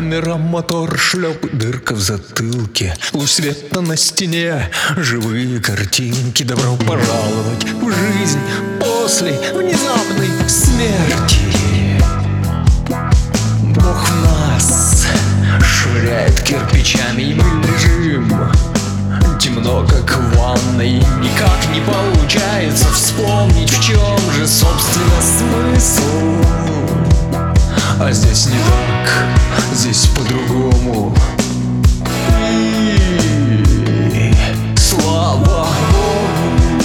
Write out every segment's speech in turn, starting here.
Камера, мотор, шлеп, дырка в затылке, луч света на стене, живые картинки. Добро пожаловать в жизнь после внезапной смерти. Бог в нас швыряет кирпичами, и мы лежим темно, как в ванной. Никак не получается вспомнить, в чем же, собственно, смысл. А здесь не так, здесь по-другому. И слава Богу.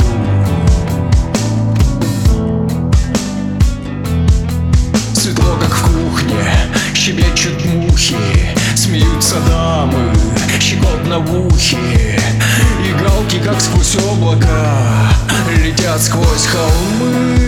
Светло, как в кухне, щебечут мухи, смеются дамы, щекотно в ухе. И галки, как сквозь облака, летят сквозь холмы.